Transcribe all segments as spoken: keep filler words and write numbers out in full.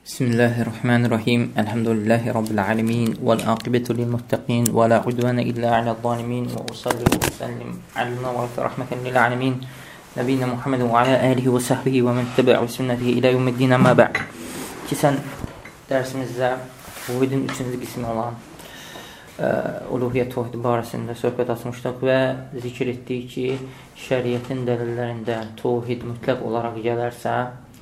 Bismillahirrahmanirrahim. Elhamdülillahi Rabbil alemin. Vel akibetu lil muttaqin. Ve la udvane illa ala zalimin. Ve usalli ve usallim alına ve rahmeten lil alemin. Nebiyina Muhammedin ve ala alihi ve sahbihi ve men tebe'u sünnetihi ila yevmiddin amma ba'd. Keçən dərsimizdə Tövhidin üçüncü qismi olan ə, uluhiyyət tövhidi barəsində söhbət açmışdıq və zikr etdik ki, şəriətin dəlillərində tövhid mütləq olaraq gələrsə,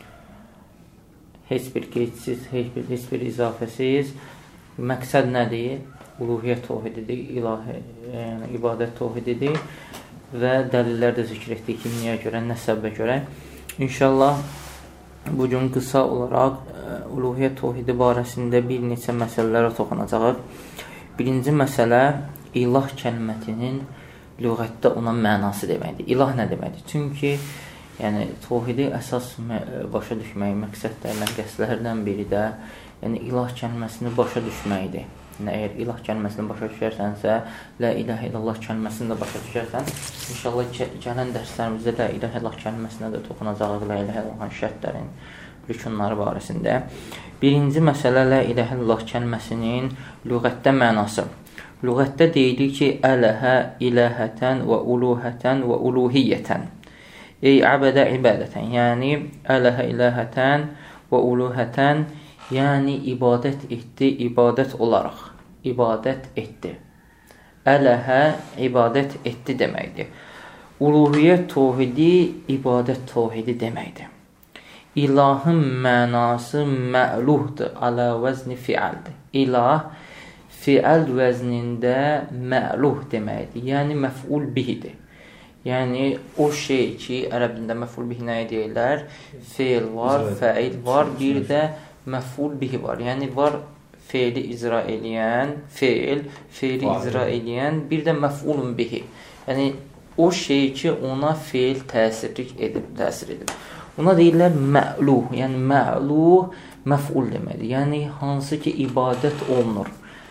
heç bir qeydsiz, heç bir, heç bir izafəsiz, məqsəd nədir? Uluhiyyət tövhididir, ilahi, yəni ibadət tövhididir və dəlillər də zikr etdik ki, niyə görə, nə səbəbə görə. İnşallah bugün qısa olaraq ə, uluhiyyət tövhidi barəsində bir neçə məsələlərə toxunacağıq. Birinci məsələ, ilah kəlmətinin lüğətdə olan mənası deməkdir. İlah nə deməkdir? Çünki yəni, tövhidi əsas başa düşməyi məqsədlərdən, qəsdlərdən biri də yəni, ilah kəlməsini başa düşməkdir. Yəni, əgər ilah kəlməsini başa düşərsənsə, la ilahə illallah kəlməsini də başa düşərsən, inşallah gələn dərslərimizdə la ilahə illallah kəlməsinə də toxunacağıq, la ilahə illallahın şərtlərin, rükunları barəsində. Birinci məsələ, la ilahə illallah kəlməsinin lüğətdə mənası. Lüğətdə deyilir ki, ələhə, ilahətən və uluhətən və uluhiyyətən. Ey əbədə ibadətən, yəni ələhə ilahətən və uluhətən, yəni ibadət etdi, ibadət olaraq, ibadət etdi. Ələhə ibadət etdi deməkdir. Uluhiyyət tövhidi, ibadət tövhidi deməkdir. İlahın mənası mə'luhdur, alə vəzni fiəldir. İlah, fiəl vəznində mə'luh deməkdir, yəni məf'ul bihidir. Yəni, o şey ki, ərəbində məf'ul bihi nəyə deyirlər? Feil var, fəil var, bir də məf'ul bihi var. Yəni, var feili icra eləyən, feil, feili icra eləyən, bir də məf'ulun bihi. Yəni, o şey ki, ona feil təsirlik edib, təsir edib. Ona deyirlər mə'luh, yəni mə'luh məf'ul deməkdir. Yəni, hansı ki, ibadət olunur.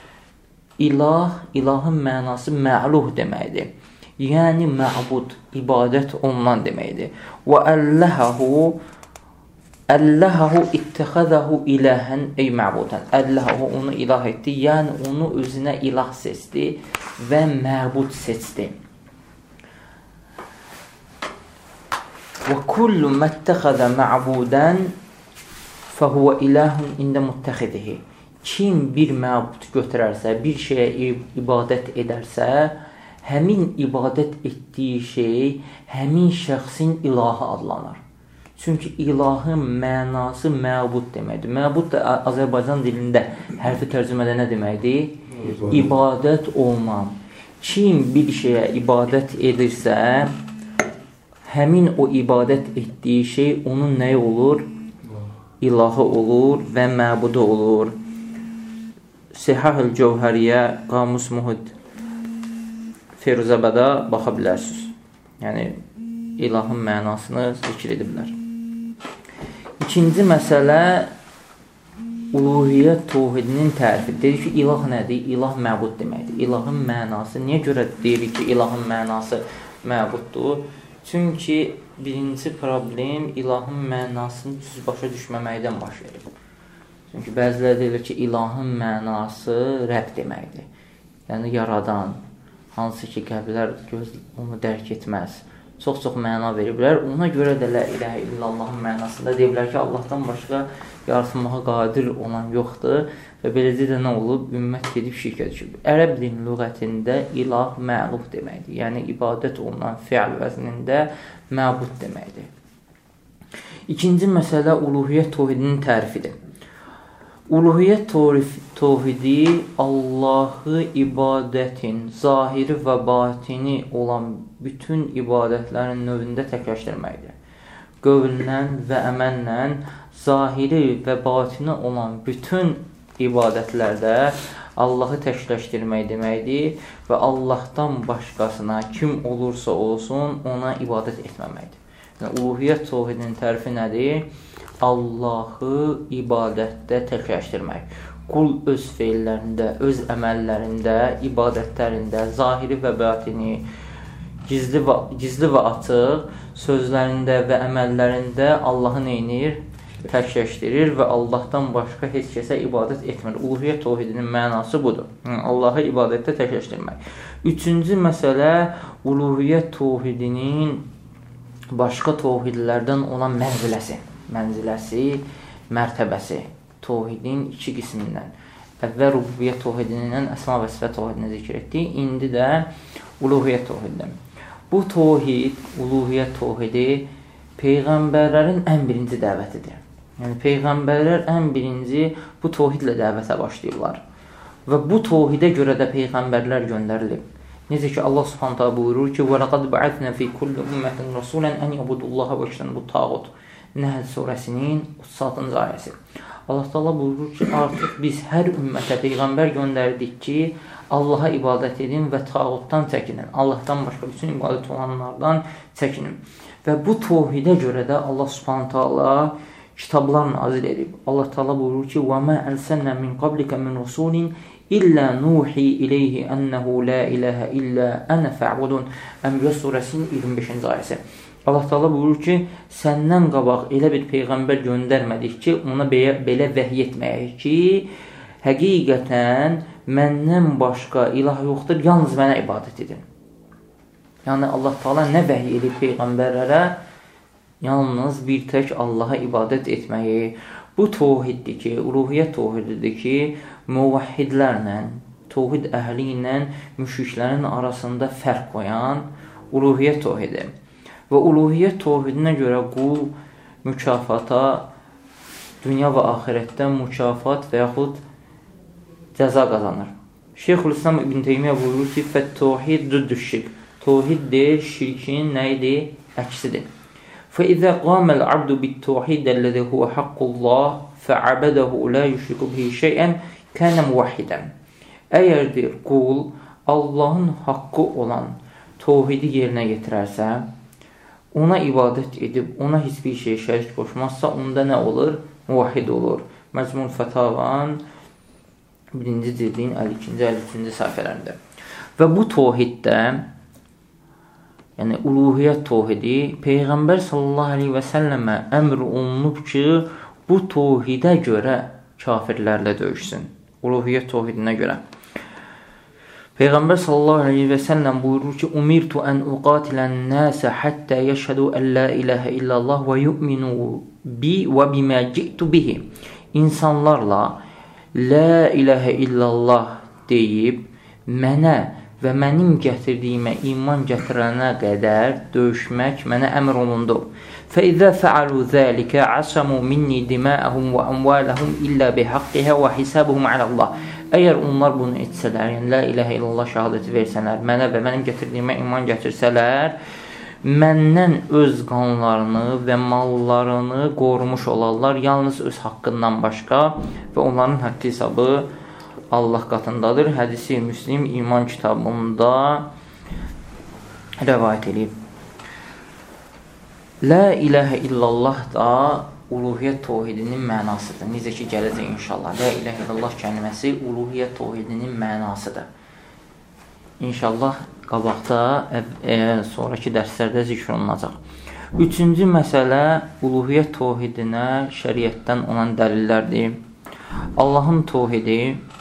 İlah, ilahın mənası mə'luh deməkdir. Yəni mə'bud, ibadət olunan deməkdir. Və əlləhahu, əlləhahu ittəxəzəhu iləhən ey mə'budən. Əlləhahu onu ilah etdi, yəni onu özünə ilah seçdi və mə'bud seçdi. Və kullu məttəxəzə mə'budən fəhuvə iləhun ində müttəxidihi. Kim bir mə'bud götürərsə, bir şeyə ibadət edərsə, həmin ibadət etdiyi şey həmin şəxsin ilahı adlanır. Çünki ilahın mənası məbud deməkdir. Məbud da Azərbaycan dilində hərfi tərcümədə nə deməkdir? İbadət olunan. Kim bir şeyə ibadət edirsə, həmin o ibadət etdiyi şey onun nəyi olur? İlahı olur və məbudu olur. Sihah-ül Cəvhəriyyə, Qamus Muhid Firuzəbədə baxa bilərsiniz. Yəni, ilahın mənasını zikr ediblər. İkinci məsələ, uluhiyyət tövhidinin tərifi. Dedik ki, ilah nədir? İlah məbud deməkdir. İlahın mənası, niyə görə deyirik ki, ilahın mənası məbuddur? Çünki birinci problem ilahın mənasını düz başa düşməməkdən baş verir. Çünki bəziləri deyilir ki, ilahın mənası Rəbb deməkdir. Yəni, yaradan. Hansı ki, qəbirlər göz onu dərk etməz. Çox-çox məna veriblər. Ona görə də la ilahə illallahın mənasında deyiblər ki, Allahdan başqa yaratılmağa qadir olan yoxdur və beləcə də nə olub? Ümmət gedib şirkə düşüb. Ərəb dilinin lüğətində ilah mə'luh deməkdir. Yəni, ibadət olunan fiil vəznində məbud deməkdir. İkinci məsələ uluhiyyət tövhidinin tərifidir. Uluhiyyət tövhidi Allahı ibadətin zahiri və batini olan bütün ibadətlərin növündə təkləşdirməkdir. Qövllə və əməllə zahiri və batini olan bütün ibadətlərdə Allahı təkləşdirmək deməkdir və Allahdan başqasına kim olursa olsun ona ibadət etməməkdir. Yəni, uluhiyyət tövhidinin tərifi nədir? Allahı ibadətdə təkləşdirmək. Qul öz feillərində, öz əməllərində, ibadətlərində, zahiri və batini, gizli və, gizli və açıq sözlərində və əməllərində Allahı neynir? təkləşdirir və Allahdan başqa heç kəsə ibadət etmir. Uluhiyyət təvhidinin mənası budur. Allahı ibadətdə təkləşdirmək. Üçüncü məsələ, uluhiyyət təvhidinin başqa təvhidlərdən olan mənziləsi. Mənziləsi, mərtəbəsi. Təvhidin iki qismindən. Əvvəl rububiyyət təvhidindən əsma və sifət təvhidini zikr etdik. İndi də uluhiyyət təvhidindən. Bu təvhid, uluhiyyət təvhidi Peyğəmbərlərin ən birinci dəvətidir. Yəni, Peyğəmbərlər ən birinci bu təvhidlə dəvətə başlayırlar. Və bu təvhidə görə də Peyğəmbərlər göndərilib. Necə ki, Allah Subhanahu taala buyurur ki, وَلَقَدْ بَعَثْنَا فِي كُلِّ أُمَّةٍ رَسُولًا أَنْ يَعْبُدُوا اللَّهَ وَاجْتَنِبُوا الطَّاغُوتَ. Nəhl surəsinin otuz altıncı ayəsi. Allah Taala buyurur ki, artıq biz hər ümmətə Peyğəmbər göndərdik ki, Allaha ibadət edin və tağutdan çəkinin. Allahdan başqa bütün ibadət olanlardan çəkinin. Və bu təvhidə görə də Allah Subhanahu taala kitablar nazil edib. Allah Taala buyurur ki: "Və ma arsalna min qablika min rasulin illa nuhi ilayhi ennehu la ilaha illa ana fa'budun." Ənbiya surəsinin iyirmi beşinci ayəsi. Allah Taala buyurur ki, səndən qabaq elə bir peyğəmbər göndərmədik ki, ona belə, belə vəhiy etməyək ki, həqiqətən məndən başqa ilah yoxdur, yalnız mənə ibadət edin. Yəni, Allah Taala nə vəhiy edib peyğəmbərlərə? Yalnız bir tək Allaha ibadət etməyi. Bu təvhiddir ki, uluhiyyət təvhididir ki, muvahhidlərlə, təvhid əhli ilə müşriklərin arasında fərq qoyan uluhiyyət təvhidi. Və uluhiyyət təvhidinə görə qul mükafata, dünya və axirətdə mükafat və yaxud cəza qazanır. Şeyxülislam İbn Teymiyyə buyurur ki, fət-təvhid düddüş-şirk. Təvhiddir, şirkin nə idi? Əksidir. فإذا قام العبد بالتوحيد الذي هو حق الله فعبده لا يشرك به شيئا كان موحدا. Əgər deyir, qul Allahın haqqı olan təvhidi yerinə yetirərsə, ona ibadət edib, ona heç bir şey şərik qoşmazsa, onda nə olur? Muvahhid olur. Məcmun Fətavan birinci cildin əlli ikinci əlli üçüncü səhifələrində. Və bu təvhiddə, yəni uluhiyyət təvhidi, Peyğəmbər sallallahu aleyhi və səlləmə əmr olunub ki, bu təvhidə görə kafirlərlə döyüşsün. Uluhiyyət təvhidinə görə. Peyğəmbər sallallahu aleyhi və səlləm buyurur ki, umirtu ən uqatilən nəsə həttə yəşhədu ən la iləhə illallah və yu'minu bi və bimə ci'tu bihi. İnsanlarla la iləhə illallah deyib, mənə və mənim gətirdiyimə iman gətirənə qədər döyüşmək mənə əmr olundu. فَإِذَا فَعَلُوا ذَلِكَ عَصَمُوا مِنِّي دِمَاءَهُمْ وَأَمْوَالَهُمْ إِلَّا بِحَقِّهَا وَحِسَابُهُمْ عَلَى اللَّهِ. Əgər onlar bunu etsələr, yəni la iləhə illallah şəhadəti versələr, mənə və mənim gətirdiyimə iman gətirsələr, məndən öz qanlarını və mallarını qorumuş olarlar, yalnız öz haqqından başqa və onların haqqı hesabı Allah qatındadır. Hədisi Müslim iman kitabında rəvayət edib. La iləhə illallah da uluhiyyət təvhidinin mənasıdır. Necə ki, gələcək inşallah. La iləhə illallah kəlməsi uluhiyyət təvhidinin mənasıdır. İnşallah qabaqda, e, sonraki dərslərdə zikr olunacaq. Üçüncü məsələ uluhiyyət təvhidinə şəriətdən olan dəlillərdir. Allahın təvhidi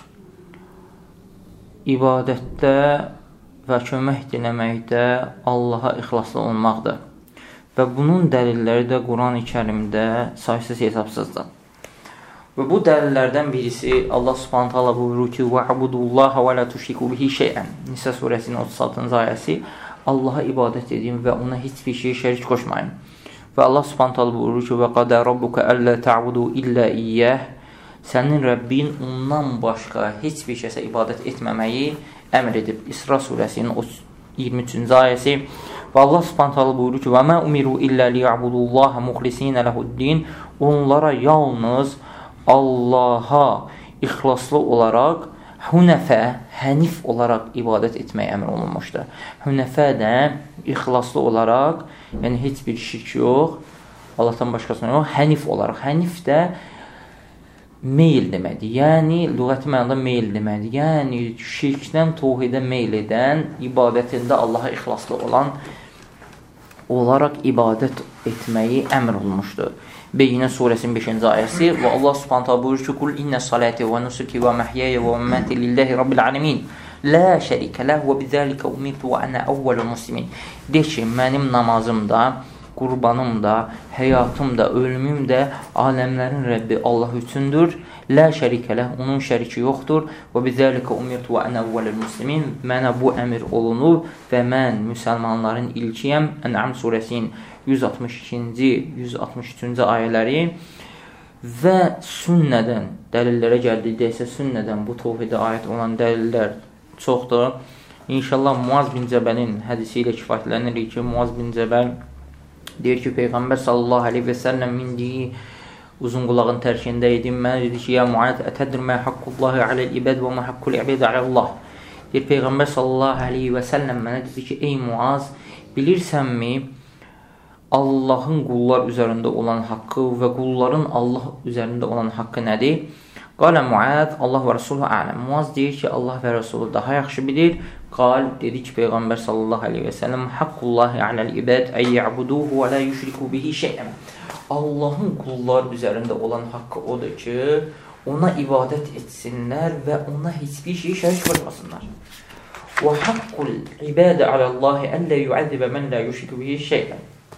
ibadətdə və kömək diləməkdə Allaha ixlaslı olmaqdır. Və bunun dəlilləri də Quran-ı Kərimdə saysız hesabsızdır. Və bu dəlillərdən birisi Allah Subhanahu taala buyurur ki: "Va'budullaha və la tuşriku bihi şey'an." Nisa surəsinin otuz altıncı ayəsi. Allaha ibadət edin və ona heç bir şey şərik qoşmayın. Və Allah Subhanahu taala buyurur ki: "Və qada rabbuka alla ta'budu illa iyyah." Sənin Rəbbin ondan başqa heç bir kəsə ibadət etməməyi əmr edib. İsra surəsinin iyirmi üçüncü ayəsi. Və Allah Subhanahu taala buyurur ki: "Və mə umiru illə liya'budullaha muxlisinə lehu'd-din." Onlara yalnız Allaha ixlaslı olaraq, hünəfə, hənif olaraq ibadət etməyə əmr olunmuşdur. Hünəfə də ixlaslı olaraq, yəni heç bir şirk yox, Allahdan başqasına yox, hənif olaraq. Hənif də meyl deməkdir. Yəni, lüğəti mənada meyl deməkdir. Yəni, şirkdən təvhidə meyl edən, ibadətində Allaha ixlaslı olan olaraq ibadət etməyi əmr olmuşdur. Beyyinə surəsinin beşinci ayəsi və Allah subhanahu taala buyurur ki: "Kul inna salati və nusuki və mahyaya və mamati lillahi rabbil alamin. La şərikə ləh və bizəlikə umirtu və ana awwalul muslimin." De ki, mənim namazım da, qurbanım da, həyatım da, ölümüm də aləmlərin Rəbbi Allah üçündür. La şərikə ləh, onun şəriki yoxdur. Və bizəlikə umirtu və ana awwalul muslimin. Mənə bu əmr olunub və mən müsəlmanların ilkiyəm. Ən'am surəsinin yüz altmış ikinci, yüz altmış üçüncü ayələri və sünnədən dəlillərə gəldikdə isə sünnədən bu tövhidə aid olan dəlillər çoxdur. İnşallah Muaz bin Cəbəlin hədisi ilə kifayətlənirik ki, Muaz bin Cəbəl deyir ki, Peyğəmbər sallallahu aleyhi və səlləm mindiyi uzun qulağın tərkində idi. Mənə dedi ki, ya Muaz, ətədir mə haqqullahi aləl ibad və mə haqqul ibad aləllah. Deyir, Peyğəmbər sallallahu aleyhi və səlləm mənə dedi ki, ey Muaz, bilirsənmi Allahın qullar üzərində olan haqqı və qulların Allah üzərində olan haqqı nədir? Qalə Muaz, Allah və Rasulü ələm. Muaz deyir ki, Allah və Rasulü daha yaxşı bilir. Qal, dedi ki, Peyğəmbər sallallahu aleyhi və səlləm, haqqullahi aləl ibad ən ya'buduhu və la yushriku bihi şeyən. Allahın qullar üzərində olan haqqı odur ki, ona ibadət etsinlər və ona heç bir şey şərik qoşmasınlar. Və haqqul ibadə aləllahi ən lə yu'əzibə mən la yushriku bihi şeyən.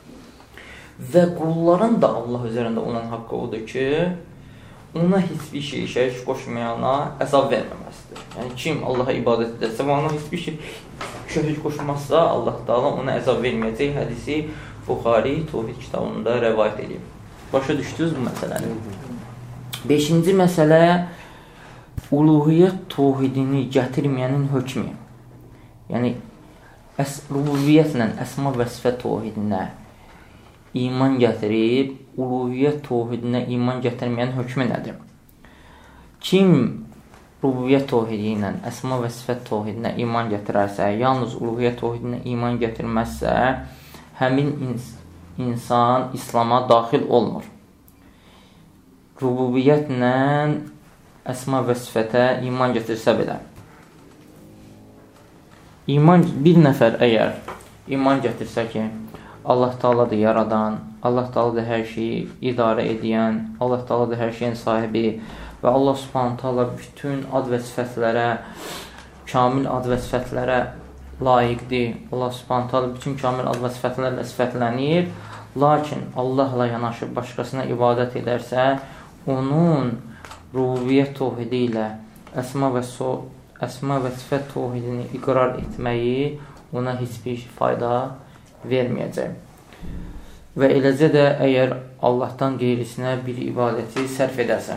Və qulların da Allah üzərində olan haqqı odur ki, ona heç bir şey şərik qoşmayana əzab verməməsidir. Yəni, kim Allaha ibadət edərsə və ona heç bir şey şərik qoşmazsa, Allah Taala ona əzab verməyəcək. Hədisi Buxari Tövhid kitabında rəvayət edib. Başa düşdünüz bu məsələni? Beşinci məsələ, uluhiyyət tövhidini gətirməyənin hökmü. Yəni, rububiyyətlə əsma və sifət tövhidinə iman gətirib, uluhiyyət tövhidinə iman gətirməyən hökmü nədir? Kim rububiyyət tövhidi ilə əsma və sifət tövhidinə iman gətirərsə, yalnız uluhiyyət tövhidinə iman gətirməzsə, həmin ins insan İslama daxil olmur. Rububiyyətlə əsma və sifətə iman gətirsə belə. İman, bir nəfər əgər iman gətirsə ki, Allah Taaladır yaradan, Allah Taaladır hər şeyi idarə edən, Allah Taaladır hər şeyin sahibi və Allah Subhanahu Taala bütün ad və sifətlərə, kamil ad və sifətlərə layiqdir. Allah Subhanahu Taala bütün kamil ad və sifətlərlə sifətlənir. Lakin Allahla yanaşı başqasına ibadət edərsə, onun rububiyyət tövhidi ilə əsma və so əsma və sifət tövhidini iqrar etməyi ona heç bir fayda verməyəcək. Və eləcə də əgər Allahdan qeyrisinə bir ibadəti sərf edərsə.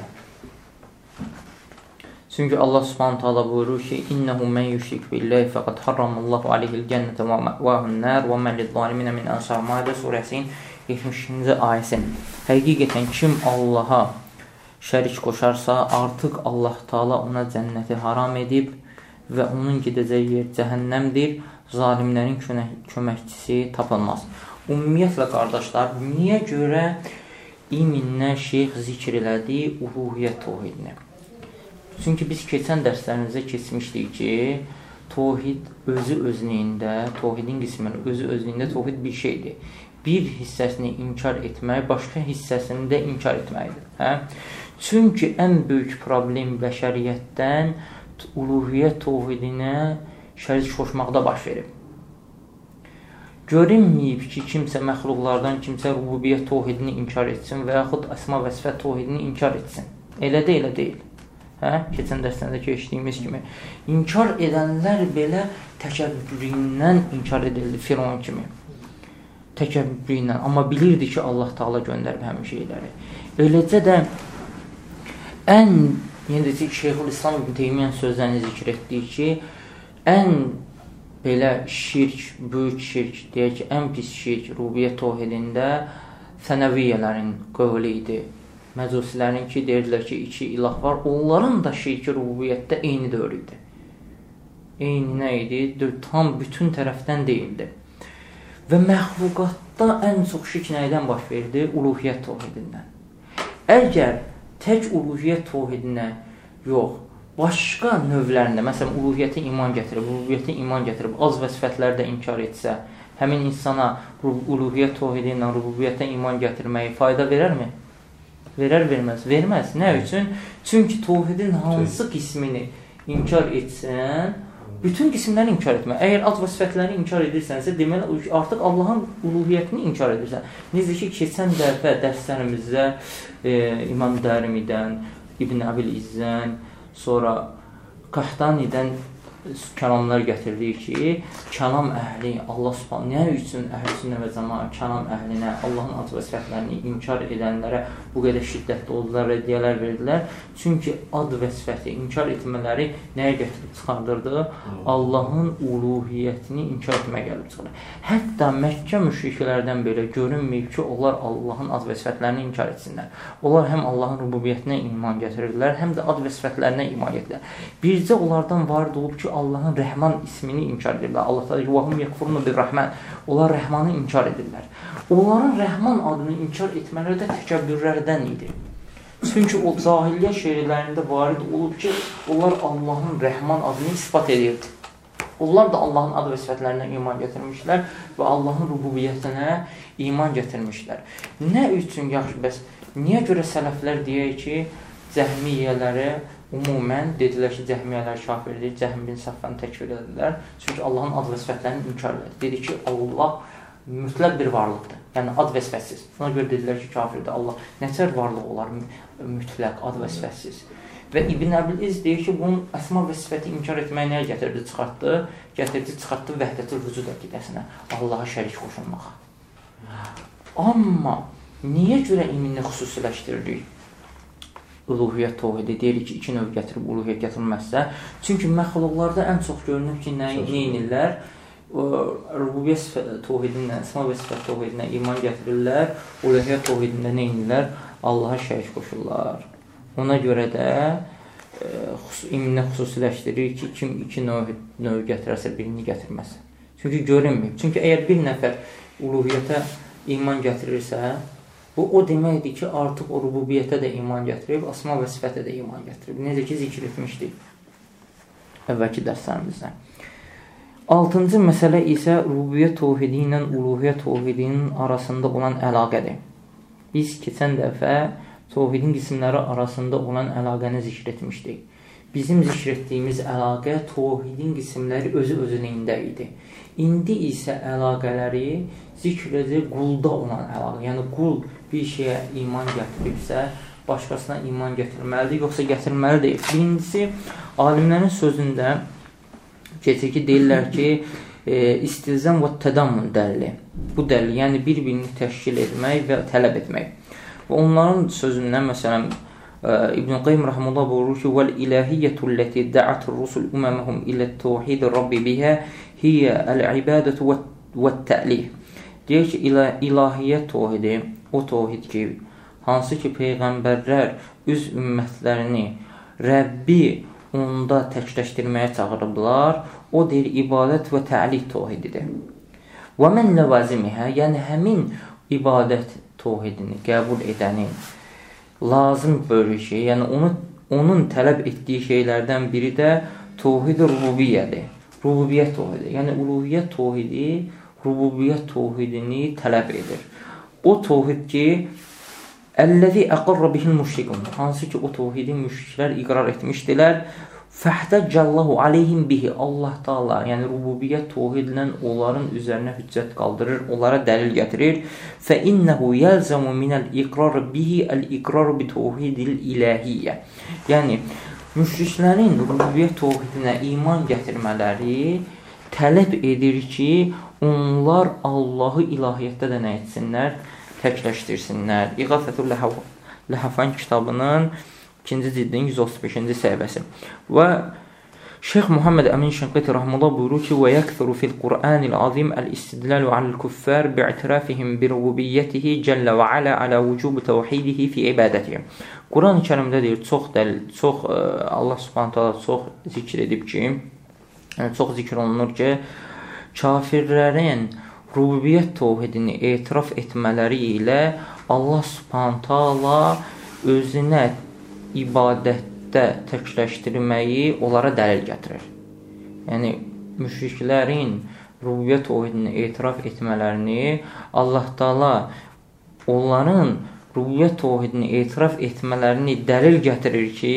Çünki Allah Subhanahu taala buyurur ki, "İnnehu men yushrik billahi faqad harramallahu aleyhil cennete və ma'vahun nar və men lizzalimin min ansar." Maide surəsinin yetmiş ikinci ayəsi. Həqiqətən kim Allaha şərik qoşarsa, artıq Allah Taala ona cənnəti haram edib və onun gedəcəyi yer cəhənnəmdir. Zalimlərin köməkçisi tapılmaz. Ümumiyyətlə, qardaşlar, niyə görə iminlə şeyx zikr elədi uluhiyyət tövhidini? Çünki biz keçən dərslərimizdə keçmişdik ki, tövhid özü özlüyündə, tövhidin qisminin özü özlüyündə tövhid bir şeydir. Bir hissəsini inkar etmək, başqa hissəsini də inkar etməkdir. Hə? Çünki ən böyük problem bəşəriyyətdən uluhiyyət tövhidinə şərik qoşmaqda baş verib. Görünməyib ki, kimsə məxluqlardan kimsə rububiyyət tövhidini inkar etsin və yaxud əsma və sifət tövhidini inkar etsin. Elə də elə deyil. Hə? Keçən dərslərdə keçdiyimiz kimi. İnkar edənlər belə təkəbbüründən inkar edildi, Firon kimi. Təkəbbüründən. Amma bilirdi ki, Allah Taala göndərib həmin şeyləri. Eləcə də ən, yenə deyəcək, Şeyxülislam İbn Teymiyyə sözlərini zikr etdik ki, ən belə şirk, böyük şirk, deyək ki, ən pis şirk rububiyyət tövhidində sənəviyyələrin qövlü idi. Məcusilərin ki, deyirlər ki, iki ilah var. Onların da şirki rububiyyətdə eyni dövr idi. Eyni nə idi? Tam bütün tərəfdən deyildi. Və məxluqatda ən çox şirk nədən baş verdi? Uluhiyyət tövhidindən. Əgər tək uluhiyyət tövhidinə yox, başqa növlərində, məsələn, uluhiyyətə iman gətirib, rububiyyətə iman gətirib, az və sifətlərdə inkar etsə, həmin insana uluhiyyət təvhidi ilə rububiyyətə iman gətirməyi fayda verərmi? Verər, verməz? Verməz. Nə üçün? Çünki təvhidin hansı qismini inkar etsən, bütün qismləri inkar etmə. Əgər ad və sifətləri inkar edirsənsə, deməli artıq Allahın uluhiyyətini inkar edirsən. Necə ki, keçən dəfə dərslərimizdə e, İmam Dərimidən, İbn Əbil İzzən, sonra Qahtanidən kəlamlar gətirdik ki, kəlam əhli Allah Subhanahu nə üçün əhl-i və cəmaət kəlam əhlinə, Allahın ad və sifətlərini inkar edənlərə bu qədər şiddətli oldular, rəddiyələr verdilər. Çünki ad və sifəti inkar etmələri nəyə gətirib çıxardırdı? Allahın uluhiyyətini inkar etməyə gəlib çıxardır. Hətta Məkkə müşriklərdən belə görünməyib ki, onlar Allahın ad və sifətlərini inkar etsinlər. Onlar həm Allahın rububiyyətinə iman gətirirlər, həm də ad və sifətlərinə iman gətirirlər. Bircə onlardan varid olub ki, Allahın Rəhman ismini inkar edirlər. Allah da "Vahum yekfurun bir-Rahman." Onlar Rəhmanı inkar edirlər. Onların Rəhman adını inkar etmələri də təkəbbürlərdən idi. Çünki o cahiliyyə şeirlərində varid olub ki, onlar Allahın Rəhman adını isbat edirdi. Onlar da Allahın adı və sifətlərinə iman gətirmişlər və Allahın rububiyyətinə iman gətirmişlər. Nə üçün yaxşı, bəs niyə görə sələflər deyək ki, cəhmiyyələri umumən dedilər ki, cəhmiyyələr kafirdir, Cəhm bin Safvanı təkfir edirlər. Çünki Allahın ad və sifətlərini inkar edir. Dedi ki, Allah mütləq bir varlıqdır. Yəni, ad və sifətsiz. Buna görə dedilər ki, kafirdir. Allah nəcər varlıq olar mütləq, ad və sifətsiz. Və İbn Əbil İz deyir ki, bunun əsma və sifəti inkar etməyə nəyə gətirdi, çıxartdı? Gətirdi, çıxartdı vəhdəti vücud əqidəsinə, Allaha şərik qoşulmağa. Amma niyə görə iminini xüsusiləşdiririk? Uluhiyyət təvhidi deyirik ki, iki növ gətirib uluhiyyət gətirməzsə. Çünki məxluqlarda ən çox görünür ki, nə edirlər? Rububiyyət təvhidinə, əsma və sifət təvhidinə iman gətirirlər. Uluhiyyət təvhidində nə edirlər? Allaha şərik qoşurlar. Ona görə də e, iminə xüsusiləşdirir ki, kim iki növ, növ gətirərsə, birini gətirməz. Çünki görünməyib. Çünki əgər bir nəfər uluhiyyətə iman gətirirsə, bu, o deməkdir ki, artıq o rububiyyətə də iman gətirib, asma və sifətə də iman gətirib. Necə ki, zikr etmişdik əvvəlki dərslərimizdə. Altıncı məsələ isə rububiyyət təvhidi ilə uluhiyyət təvhidinin arasında olan əlaqədir. Biz keçən dəfə təvhidin qismləri arasında olan əlaqəni zikr etmişdik. Bizim zikr etdiyimiz əlaqə təvhidin qismləri özü-özünündə idi. İndi isə əlaqələri zikr edir qulda olan əlaqə. Yəni, qul bir şeyə iman gətiribsə, başqasına iman gətirməlidir, yoxsa gətirməli deyil. Birincisi, alimlərin sözündə keçir ki, deyirlər ki, e, istilzam və tədammun dəlili. Bu dəlil, yəni bir-birini təşkil etmək və tələb etmək. Və onların sözündən, məsələn, İbn Qayyim rahimehullah buyurur ki, "Vel-ilahiyyatu allati da'at ar-rusul umamahum ila-t-tawhid ar-rabb biha hiya al-ibadatu wat-ta'lih." Deyir ki, ilahiyyət təvhidi, o təvhid ki, hansı ki, peyğəmbərlər üz ümmətlərini Rəbbi onda təkləşdirməyə çağırıblar, o deyir, ibadət və tə'lih təvhididir. Və mən ləvazimihə, yəni həmin ibadət təvhidini qəbul edənin lazım bölüşü, yəni onu, onun tələb etdiyi şeylərdən biri də təvhid-i rububiyyədir. Rububiyyət təvhidi, yəni uluhiyyət təvhidi rububiyyət təvhidini tələb edir. O təvhid ki, "Əlləzi əqarra bihil müşrikun", hansı ki, o təvhidi müşriklər iqrar etmişdilər. "Fəhtəcəllahu aleyhim bihi", Allah Taala, yəni rububiyyət təvhidlə onların üzərinə hüccət qaldırır, onlara dəlil gətirir. "Fə innehu yəlzəmu minəl iqrar bihi əl-iqrar bi təvhidil ilahiyyə." Yəni müşriklərin rububiyyət təvhidinə iman gətirmələri tələb edir ki, onlar Allahı ilahiyyətdə də nə etsinlər? Təkləşdirsinlər. İğafətül Ləhəfən kitabının ikinci cildin yüz otuz beşinci səhifəsi. Və Şeyx Muhammed Əmin Şənqiti rahimehullah buyurur ki, "Və yəkthuru fil Qur'anil azim el-istidlalu alel-kuffar bi'tirafihim bi rububiyyətihi cəllə və alə alə vücub təvhidihi fi ibadətihi." Quran-ı Kərimdə deyir, çox dəlil, çox Allah Subhanahu taala çox zikr edib ki, yəni çox zikr olunur ki, kafirlərin rububiyyət təvhidini etiraf etmələri ilə Allah Subhanahu taala özünə ibadətdə təkləşdirməyi onlara dəlil gətirir. Yəni, müşriklərin rububiyyət təvhidini etiraf etmələrini, Allah Taala onların rububiyyət təvhidini etiraf etmələrini dəlil gətirir ki,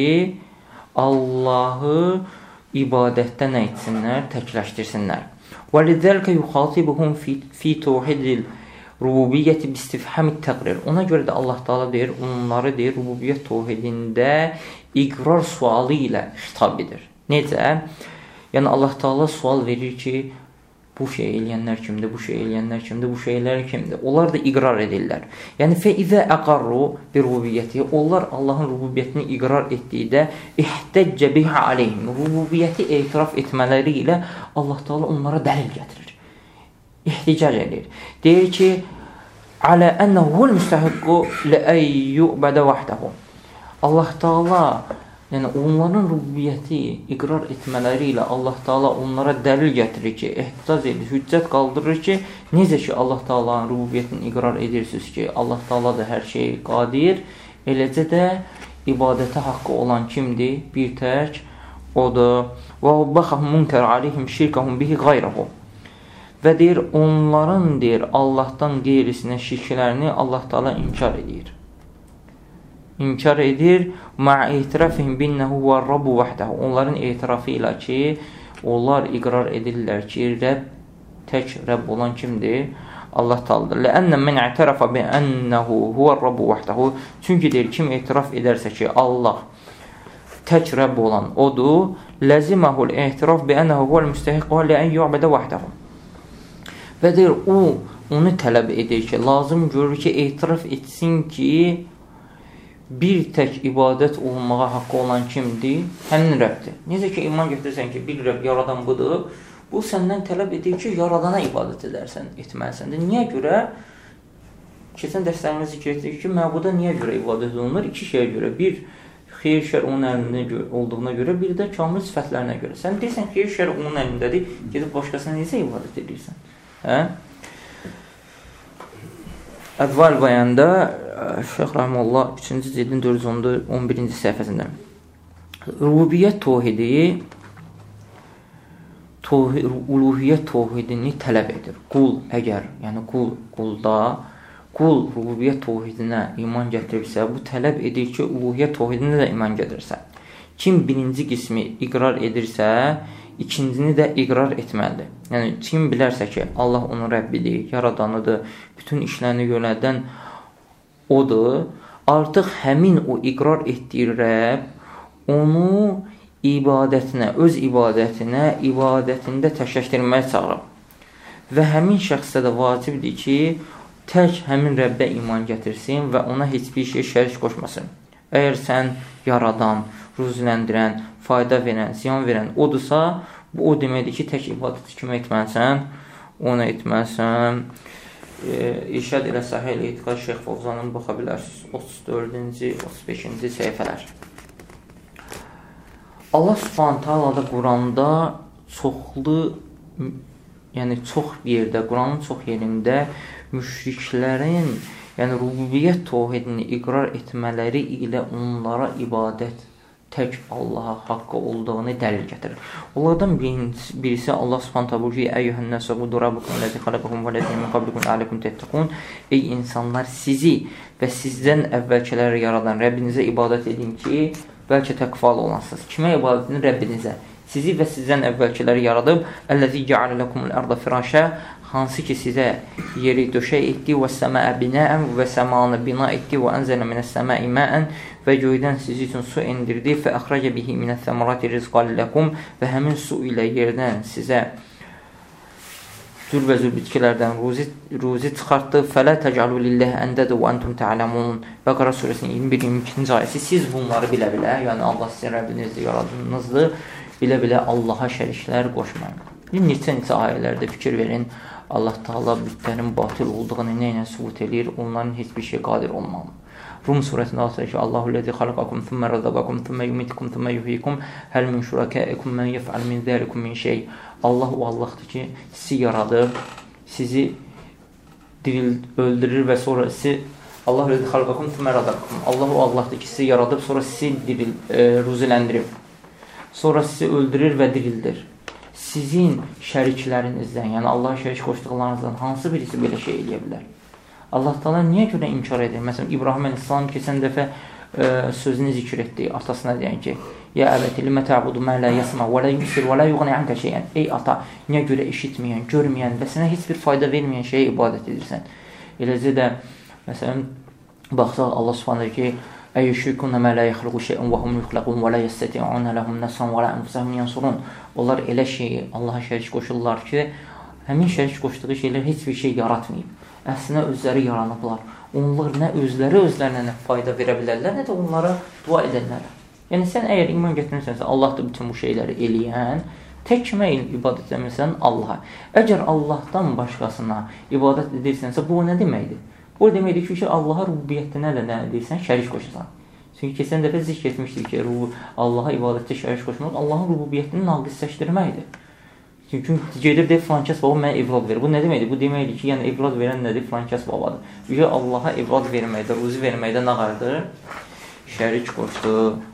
Allahı ibadətdə nə etsinlər? Təkləşdirsinlər. وَلِذَلْكَ يُخَاطِبُهُمْ فِي تَوْحِدِ الرُّبُوبِيَّةِ بِاسْتِفْهَامِ التَّقْرِيرِ. Ona görə də Allah Taala deyir, onları deyir, rububiyyət təvhidində iqrar sualı ilə xitab edir. Necə? Yəni Allah Taala sual verir ki, bu şey eləyənlər kimdir, bu şey eləyənlər kimdir, bu şeylər kimdir? Onlar da iqrar edirlər. Yəni fəizə əqarru bir rububiyyəti, onlar Allahın rububiyyətini iqrar etdikdə ihtəccə biha aleyhim, rububiyyəti etiraf etmələri ilə Allah Taala onlara dəlil gətirir. İhticac edir. Deyir ki, alə ənəhu hul müstəhiqqu ləən yu'bədə vahdahu. Allah Taala yəni onların rububiyyəti iqrar etmələri ilə Allah Taala onlara dəlil gətirir ki, ehticac edir, hüccət qaldırır ki, necə ki Allah Taala'nın rububiyyətini iqrar edirsiniz ki, Allah Taala da hər şeyi qadir, eləcə də ibadətə haqqı olan kimdir? Bir tək odur. Və baxahum munkar aleyhim şirkahum bihi qayrəhu. Və deyir, onların deyir, Allahdan qeyrisinə şirklərini Allah Taala inkar edir. İnkar edir, ma'a itirafihim binnəhu və rabbu vahdahu. Onların etirafı ilə ki, onlar iqrar edirlər ki, Rəbb, tək Rəbb olan kimdir? Allah Taaladır. Ləənnə mən i'tirafa bi ənəhu huvə rabbu vahdahu. Çünki deyir, kim etiraf edərsə ki, Allah tək Rəbb olan odur, ləziməhul etiraf bi ənəhu huvəl müstəhiqqə ləən yu'bədə vahdahu. Və deyir, o, onu tələb edir ki, lazım görür ki, etiraf etsin ki, bir tək ibadət olunmağa haqqı olan kimdir? Həmin Rəbdir. Necə ki, iman gətirsən ki, bir Rəbb yaradan budur, bu səndən tələb edir ki, yaradana ibadət edərsən, etməlisən. Niyə görə? Keçən dərslərimizə zikr etdik ki, məbuda niyə görə ibadət olunur? İki şeyə görə. Bir, xeyir şər onun əlində olduğuna görə, bir də kamil sifətlərinə görə. Sən deyirsən, xeyir şər onun əlindədir, gedib başqasına necə ibadət edirsən? Hə? Ədval bayanda Şeyx Rəhməllah üçüncü cildin dörd yüz on birinci səhifəsində rububiyyət təvhidi uluhiyyət təvhidini tələb edir. Qul əgər, yəni qul qulda qul rububiyyət təvhidinə iman gətiribsə, bu tələb edir ki, uluhiyyət təvhidinə də iman gətirsə. Kim birinci qismi iqrar edirsə, ikincini də iqrar etməlidir. Yəni, kim bilərsə ki, Allah onun Rəbbidir, yaradanıdır, bütün işlərini yönəldən odur, artıq həmin o iqrar etdiyi Rəbb onu ibadətinə, öz ibadətinə, ibadətində təkləşdirməyə çağırır. Və həmin şəxsə də vacibdir ki, tək həmin Rəbbə iman gətirsin və ona heç bir şey şərik qoşmasın. Əgər sən yaradan, ruziləndirən, fayda verən, ziyan verən odursa, bu o deməkdir ki, tək ibadəti kimi etməlisən, onu etməlisən. E, İrşad ilə Sahih ilə Etiqad Şeyx Fovzanın baxa bilərsiniz, otuz dördüncü, otuz beşinci səhifələr. Allah Subhanahu Taala da Quranda çoxlu, yəni çox yerdə, Quranın çox yerində müşriklərin, yəni rububiyyət təvhidini iqrar etmələri ilə onlara ibadət tək Allaha haqqı olduğunu dəlil gətirir. Onlardan birisi Allah Subhanahu taala buyurur ki: "Əyyuhən-nəs ubudu rabbukum ləzi xalaqakum və ləzî min qablikum ləalləkum təttəqun." Ey insanlar, sizi və sizdən əvvəlkiləri yaradan Rəbbinizə ibadət edin ki, bəlkə təqvalı olansınız. Kimə ibadət edin? Rəbbinizə. Sizi və sizdən əvvəlkiləri yaradıb, "Əlləzî cəalə lekumul arda firâşə." Hansı ki sizə yeri döşək etdi və səməə binəən və səmanı bina etdi və ənzələ minəs-səməi məən və göydən sizi üçün su endirdi və əxrəcə bihi minəs-səmarati rizqan ləkum və həmin su ilə yerdən sizə zülbəzül bitkilərdən ruzi, ruzi çıxartdı. Fələ təcəlu lilləh əndədə və əntum tə'ləmun. Bəqara surəsinin iyirmi bir iyirmi ikinci ayəsi. Siz bunları bilə-bilə, yəni Allah sizin Rəbbinizdir, yaradınızdır, bilə-bilə Allaha şəriklər qoşmayın. Neçə-neçə ayələrdə fikir verin. Allah Taala bütlərin batil olduğunu nə ilə sübut edir? Onların heç bir şey qadir olmamı. Rum surəsində asır ki, Allahu ləzi xalaqakum thumma razaqakum thumma yumitukum thumma yuhyikum hal min şurakaikum men yef'al min zalikum min şey. Allah o Allahdır ki, sizi yaradır, sizi diril öldürür və sonra sizi Allahu ləzi xalaqakum thumma razaqakum. Allah o Allahdır ki, sizi yaradıb, sonra sizi diril e, ruziləndirib. Sonra sizi öldürür və dirildir. sizin şəriklərinizdən, yəni Allaha şərik qoşduqlarınızdan hansı birisi belə şey eləyə bilər? Allah Taala niyə görə inkar edir? Məsələn, İbrahim əleyhissalam keçən dəfə ə, sözünü zikr etdi, atasına deyən ki, ya əbəti limə tə'budu mə lə yəsmə və lə yusir və lə yuğni ənkə şeyən. Ey ata, niyə görə eşitməyən, görməyən və sənə heç bir fayda verməyən şeyə ibadət edirsən? Eləcə də, məsələn, baxsaq Allah Subhanahu ki, əyyüşrikunə mə lə yəxluqu şeyən və hum yuxləqun və lə yəstəti'unə ləhum nəsən və lə ənfusəhum yansurun. Onlar elə şeyi Allaha şərik qoşurlar ki, həmin şərik qoşduğu şeylər heç bir şey yaratmayıb. Əslində özləri yaranıblar. Onlar nə özləri özlərinə nə fayda verə bilərlər, nə də onlara dua edənlər. Yəni, sən əgər iman gətirmirsənsə, Allah da bütün bu şeyləri eləyən, tək kimə ibadət edirsən? Allaha. Əgər Allahdan başqasına ibadət edirsənsə, bu nə deməkdir? Bu deməkdir ki, Allaha rububiyyətdə nə edirsən? Şərik qoşursan. Çünki keçən dəfə zikr etmişdik ki, Allaha ibadətdə şərik qoşmaq Allahın rububiyyətini naqisləşdirməkdir. Çünki gedir deyir, filankəs baba mənə evlad verir. Bu nə deməkdir? Bu deməkdir ki, yəni evlad verən nədir? Filankəs babadır. Çünki Allaha evlad verməkdə, ruzi verməkdə nə qardır? Şərik qoşdu.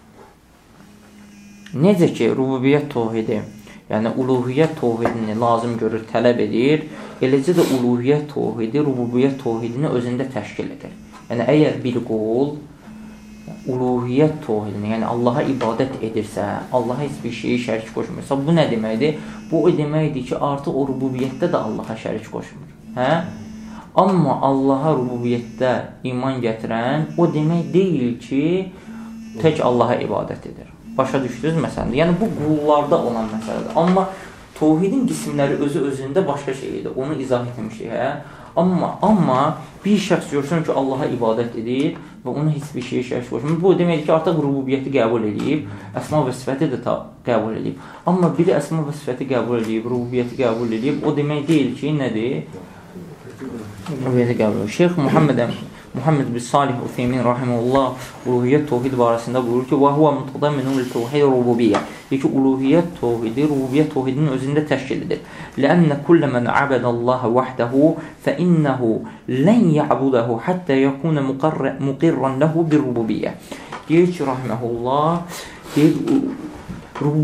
Necə ki, rububiyyət təvhidi, yəni uluhiyyət təvhidini lazım görür, tələb edir, eləcə də uluhiyyət təvhidi, rububiyyət təvhidini özündə təşkil edir. Yəni, əgər bir qul uluhiyyət təvhidini, yəni Allaha ibadət edirsə, Allaha heç bir şeyi şərik qoşmursa, bu nə deməkdir? Bu o deməkdir ki, artıq o rububiyyətdə də Allaha şərik qoşmur. Hə? Amma Allaha rububiyyətdə iman gətirən o demək deyil ki, tək Allaha ibadət edir. Başa düşdünüz məsələdir. Yəni, bu qullarda olan məsələdir. Amma təvhidin qismləri özü özündə başqa şeydir. Onu izah etmişdik, hə? Amma, amma bir şəxs görsün ki, Allaha ibadət edir və ona heç bir şeyi şərik qoşmur. Bu deməkdir ki, artıq rububiyyəti qəbul edib, əsma və sifəti də qəbul edib. Amma biri əsma və sifəti qəbul edib, rububiyyəti qəbul edib, o demək deyil ki, nədir? Rububiyyəti qəbul edib. Şeyx Muhammed Muhammed bin Salih Utheymin rahimehullah uluhiyyət təvhid barəsində buyurur ki, və huvə mutadaminun li-təvhid rububiyyə. Deyir ki, uluhiyyət təvhidi rububiyyət təvhidinin özündə təşkil edir. Ləənnə kullə mən abədəllaha vəhdəhu fəinnəhu lən ya'budahu həttə yəkunə muqirran ləhu bir-rububiyyə. Deyir ki, rahimehullah, deyir,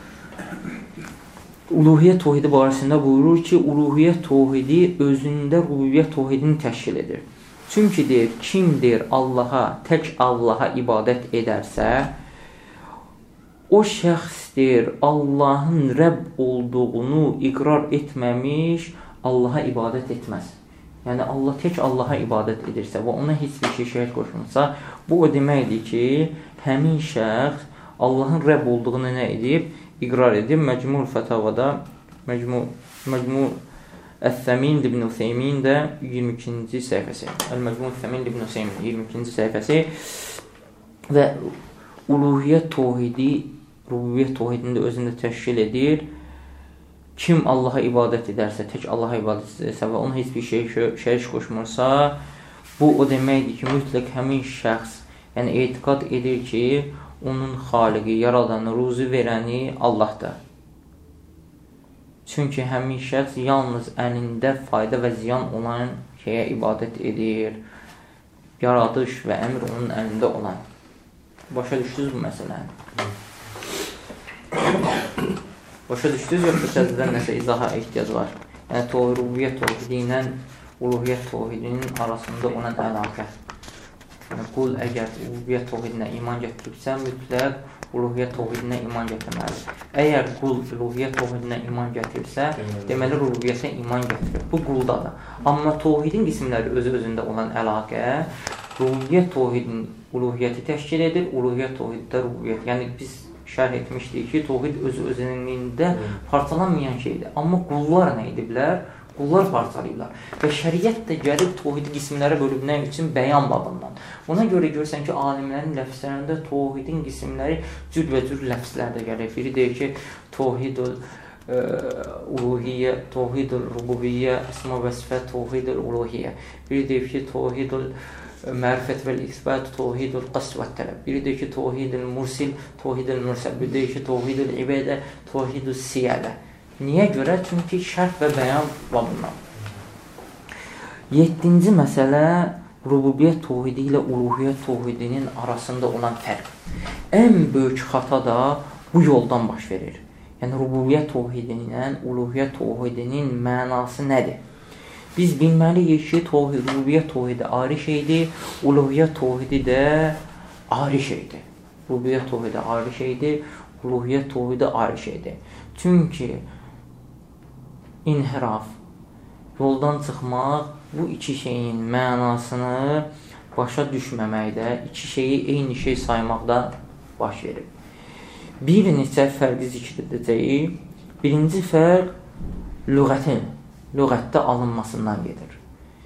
uluhiyyət təvhidi barəsində buyurur ki, uluhiyyət təvhidi özündə rububiyyət təvhidini təşkil edir. Çünki deyir, kim deyir Allaha, tək Allaha ibadət edərsə, o şəxs deyir, Allahın Rəbb olduğunu iqrar etməmiş, Allaha ibadət etməz. Yəni, Allah tək Allaha ibadət edirsə və ona heç bir şey şərik qoşmursa, bu o deməkdir ki, həmin şəxs Allahın Rəbb olduğunu nə edib? İqrar edib. Məcmul Fətavada, Məcmul, Məcmul Əs-Səmin ibn Useymin də iyirmi ikinci səhifəsi. Əl-Məcmul Əs-Səmin ibn Useymin iyirmi ikinci səhifəsi və uluhiyyət təvhidi, rububiyyət təvhidini də özündə təşkil edir. Kim Allaha ibadət edərsə, tək Allaha ibadət edərsə və ona heç bir şey şərik qoşmursa, bu o deməkdir ki, mütləq həmin şəxs, yəni etiqad edir ki, onun xaliqi, yaradanı, ruzi verəni Allahdır. Çünki həmin şəxs yalnız əlində fayda və ziyan olan şeyə ibadət edir. Yaradış və əmr onun əlində olan. Başa düşdünüz bu məsələni? Başa düşdünüz, yoxsa təzədən nəsə izaha ehtiyac var? Yəni, rububiyyət təvhidi ilə uluhiyyət təvhidinin arasında olan əlaqə. Yəni, qul əgər rububiyyət təvhidinə iman gətiribsə, mütləq uluhiyyət təvhidinə iman gətirməlidir. Əgər qul uluhiyyət təvhidinə iman gətirirsə, deməli rububiyyətə iman gətirir. Bu quldadır. Amma təvhidin qismləri özü-özündə olan əlaqə, rububiyyət təvhidin uluhiyyəti təşkil edir, uluhiyyət təvhiddə rububiyyət. Yəni, biz şərh etmişdik ki, təvhid özü-özünlüyündə parçalanmayan şeydir. Amma qullar nə ediblər? Qullar parçalayırlar. Və şəriət də gəlib təvhidi qismlərə bölübmək üçün bəyan babından. Ona görə görürsən ki, alimlərin ləfslərində təvhidin qismləri cür və cür ləfslərdə gəlir. Biri deyir ki, təvhidul uluhiyyə, təvhidul rububiyyə, əsma və sifət, təvhidul uluhiyyə. Biri deyir ki, təvhidul mərifət və isbat, təvhidul qasd və tələb. Biri deyir ki, təvhidul mursil, təvhidul mürsəl. Biri deyir ki, təvhidul ibədə, təvhidul siyadə. Niyə görə? Çünki şərh və bəyan babından. Yeddinci məsələ rububiyyət təvhidi ilə uluhiyyət təvhidinin arasında olan fərq. Ən böyük xata da bu yoldan baş verir. Yəni, rububiyyət təvhidinin, uluhiyyət təvhidinin mənası nədir? Biz bilməliyik ki, rububiyyət təvhidi ayrı şeydir, uluhiyyət təvhidi də ayrı şeydir. Rububiyyət təvhidi ayrı şeydir, uluhiyyət təvhidi ayrı şeydir. Çünki inhiraf, yoldan çıxmaq bu iki şeyin mənasını başa düşməməkdə, iki şeyi eyni şey saymaqda baş verir. Bir neçə fərqi zikr edəcəyik. Birinci fərq lüğətin, lüğətdə alınmasından gedir.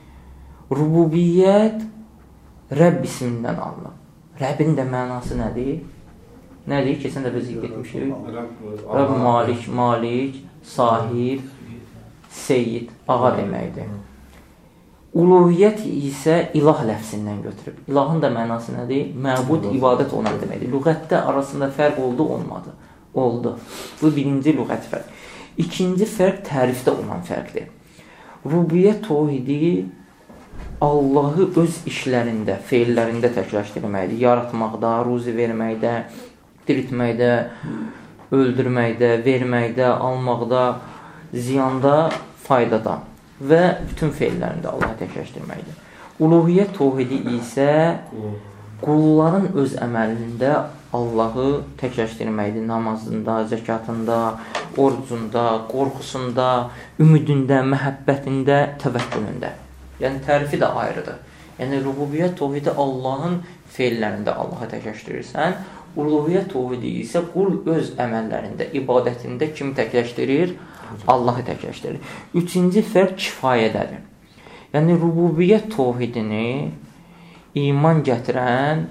Rububiyyət Rəbb ismindən alınır. Rəbbin də mənası nədir? Nədir? Keçən dəfə zikr etmişik. Rəbb malik, malik, sahib, seyyid, ağa deməkdir. Uluhiyyət isə ilah ləfzindən götürüb. İlahın da mənası nədir? Məbud, ibadət olan deməkdir. Lüğətdə arasında fərq oldu, olmadı. Oldu. Bu birinci lüğət fərq. İkinci fərq tərifdə olan fərqdir. Rububiyyət təvhidi Allahı öz işlərində, feillərində təkləşdirməkdir. Yaratmaqda, ruzi verməkdə, diriltməkdə, öldürməkdə, verməkdə, almaqda, ziyanda, faydada və bütün feillərində Allahı təkləşdirməkdir. Uluhiyyət təvhidi isə qulların öz əməlində Allahı təkləşdirməkdir. Namazında, zəkatında, orucunda, qorxusunda, ümidində, məhəbbətində, təvəkkülündə. Yəni, tərifi də ayrıdır. Yəni, rububiyyət təvhidi Allahın feillərində Allahı təkləşdirirsən, uluhiyyət təvhidi isə qul öz əməllərində, ibadətində kimi təkləşdirir? Allahı təkləşdirir. Üçüncü fərq kifayədədir. Yəni, rububiyyət təvhidini iman gətirən,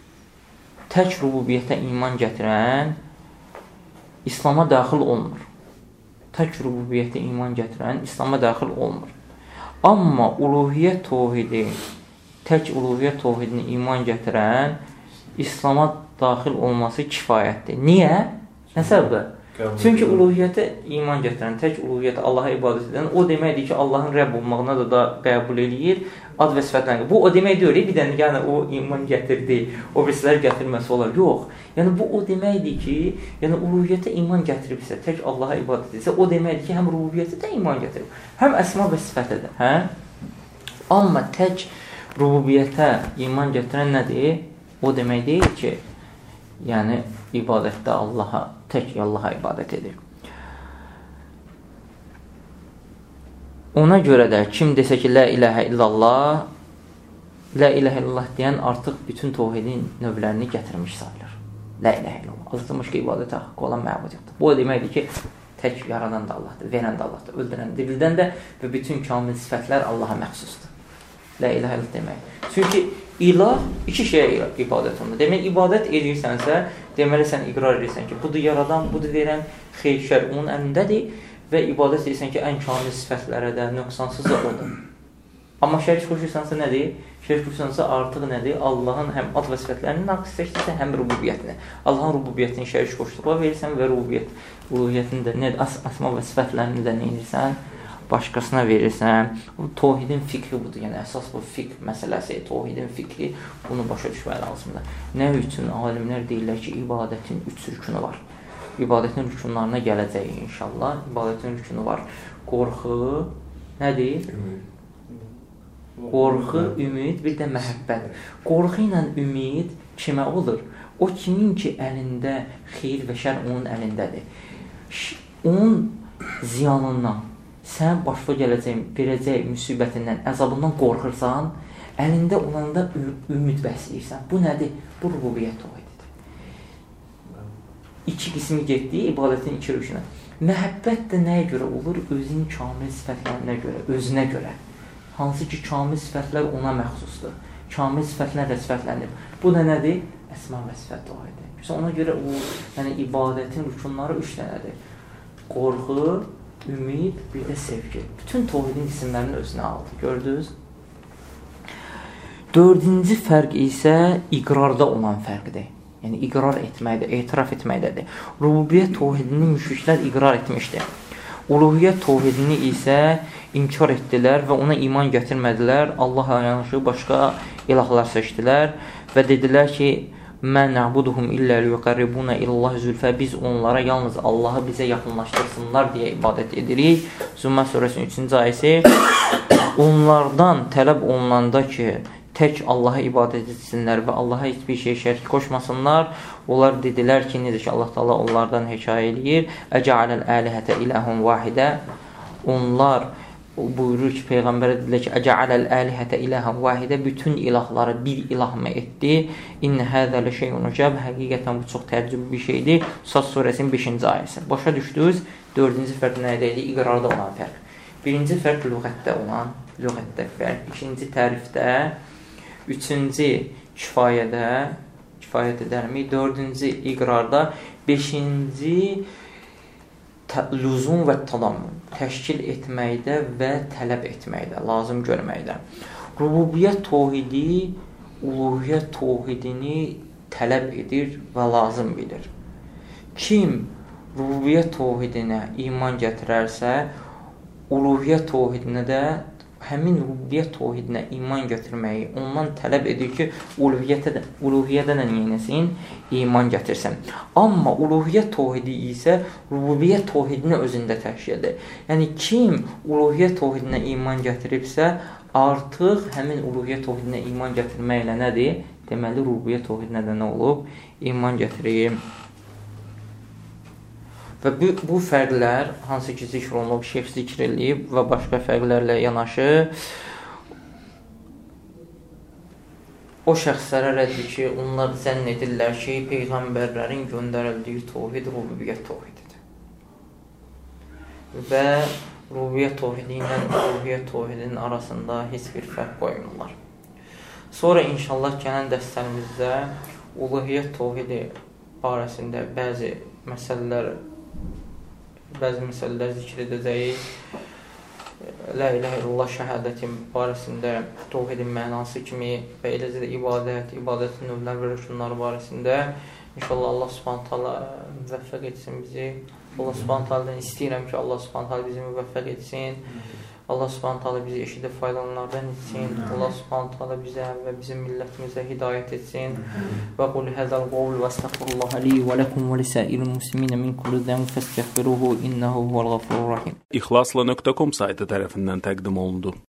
tək rububiyyətə iman gətirən İslama daxil olmur. Tək rububiyyətə iman gətirən İslama daxil olmur. Amma uluhiyyət təvhidi, tək uluhiyyət təvhidini iman gətirən İslama daxil olması kifayətdir. Niyə? Nə səbəbə? Çünki uluhiyyətə iman gətirən, tək uluhiyyətə Allaha ibadət edən, o deməkdir ki, Allahın Rəbb olmağına da, da qəbul eləyir, ad və sifətlərini. Bu, o demək deyil, bir dənə yəni, o iman gətirdi, o birisilər gətirməsi olar. Yox. Yəni, bu o deməkdir ki, yəni, uluhiyyətə iman gətiribsə, tək Allaha ibadət edirsə, o deməkdir ki, həm rububiyyətə də iman gətirib, həm əsma və sifətə də. Hə? Amma tək rububiyyətə iman gətirən nədir? O demək deyil ki, yəni, ibadətdə Allaha, tək Allaha ibadət edir. Ona görə də kim desə ki, la ilahə illallah, la ilahə illallah deyən artıq bütün təvhidin növlərini gətirmiş sayılır. La ilahə illallah. Azılmış ki, ibadətə haqqı olan məbud yoxdur. Bu o deməkdir ki, tək yaradan da Allahdır, verən də Allahdır, öldürən, dirildən də və bütün kamil sifətlər Allaha məxsusdur. La ilahə illallah demək. Çünki ilah iki şeyə ibadət olunur. Demək, ibadət edirsənsə, deməli sən iqrar edirsən ki, budur yaradan, budur verən, xeyr, şər onun əlindədir və ibadət edirsən ki, ən kamil sifətlərə də, nöqsansız da odur. Amma şərik qoşursansa nədir? Şərik qoşursansa artıq nədir? Allahın həm ad və sifətlərini naqisləşdirsən, həm rububiyyətini. Allahın rububiyyətini şərik qoşduqla verirsən və rububiyyət, uluhiyyətini də, nədir? As asma və sifətlərini də nə edirsən? Başqasına verirsən. Təvhidin fikri budur. Yəni, əsas bu fiqh məsələsi, təvhidin fikri bunu başa düşmək lazımdır. Nə üçün alimlər deyirlər ki, ibadətin üç rükünü var. İbadətin rükunlarına gələcəyik inşallah. İbadətin rükünü var. Qorxu, nədir? Qorxu, ümid, bir də məhəbbət. Qorxu ilə ümid kimə olur? O kimin ki, əlində xeyir və şər onun əlindədir. Onun ziyanından, sən başına gələcək, verəcək müsibətindən, əzabından qorxursan, əlində olanda ümid bəsləyirsən. Bu nədir? Bu rububiyyət təvhididir. İki qismi getdi, ibadətin iki rükünə. Məhəbbət də nəyə görə olur? Özün kamil sifətlərinə görə, özünə görə. Hansı ki, kamil sifətlər ona məxsusdur. Kamil sifətlərlə sifətlənir. Bu da nədir? Əsma və sifət təvhididir. Ona görə o, yəni, ibadətin rükunları üç dənədir. Qorxu, ümid, bir də sevgi. Bütün təvhidin isimlərini özünə aldı. Gördünüz? Dördüncü fərq isə iqrarda olan fərqdir. Yəni, iqrar etməkdir, etiraf etməkdədir. Rububiyyət təvhidini müşriklər iqrar etmişdir. Uluhiyyət təvhidini isə inkar etdilər və ona iman gətirmədilər. Allah'a yanaşı başqa ilahlar seçdilər və dedilər ki, Mə na'buduhum illə liyuqarribuna illallah zülfə. Biz onlara yalnız Allahı bizə yaxınlaşdırsınlar deyə ibadət edirik. Zümmə surəsinin üçüncü ayəsi. Onlardan tələb olunanda ki, tək Allaha ibadət etsinlər və Allaha heç bir şey şərik qoşmasınlar. Onlar dedilər ki, necə ki Allah Taala onlardan hekayə eləyir. Əcəaləl əlihətə iləhun vahidə. Onlar buyurur ki, Peyğəmbərə dedilər ki, əcəaləl əlihətə iləhun vahidə. Bütün ilahları bir ilah mı etdi? İnnə həzə ləşeyun ucəb. Həqiqətən bu çox təəccüblü bir şeydir. Sad surəsinin beşinci ayəsi. Başa düşdünüz? Dördüncü fərq nədə idi? İqrarda olan fərq. Birinci fərq lüğətdə olan, lüğətdə fərq. İkinci tərifdə, üçüncü kifayədə, kifayət edərmi? Dördüncü iqrarda, beşinci lüzum və tadammun, təşkil etməkdə və tələb etməkdə, lazım görməkdə. Rububiyyət təvhidi, uluhiyyət təvhidini tələb edir və lazım bilir. Kim rububiyyət təvhidinə iman gətirərsə, uluhiyyət təvhidinə də həmin rububiyyət təvhidinə iman gətirməyi ondan tələb edir ki, uluhiyyədən neyləsin? İman gətirsin. Amma uluhiyyət təvhidi isə rububiyyət təvhidini özündə təşkil edir. Yəni, kim uluhiyyət təvhidinə iman gətiribsə, artıq həmin uluhiyyət təvhidinə iman gətirməklə nədir? Deməli, rububiyyət təvhidinə də nə olub? İman gətirib. Və bu, bu fərqlər, hansı ki zikr olunub, şeyx zikr eləyib və başqa fərqlərlə yanaşı, o şəxslərə rəddir ki, onlar zənn edirlər ki, Peyğəmbərlərin göndərildiyi təvhid rububiyyət təvhididir. Və rububiyyət təvhidi ilə uluhiyyət təvhidinin arasında heç bir fərq qoymurlar. Sonra inşallah gələn dərslərimizdə uluhiyyət təvhidi barəsində bəzi məsələlər bəzi məsələlər zikr edəcəyik. La ilahə illallah şəhədətin barəsində, təvhidin mənası kimi və eləcə də ibadət, ibadətin növlər və rükunları barəsində inşallah Allah Subhanahu taala müvəffəq etsin bizi. Allah Subhanahu taaladan istəyirəm ki, Allah Subhanahu taala bizi müvəffəq etsin. Allah Subhanahu taala bizi eşidib faydalananlardan etsin. Allah Subhanahu taala bizə və bizim millətimizə hidayət etsin. Və qul həzəl qavl və estəğfirullah li və lakum və lisa'iril muslimin min kulli zənb fəstəğfiruhu innehu huvel gafurur rahim. İxlasla nöqtə com saytı tərəfindən təqdim olundu.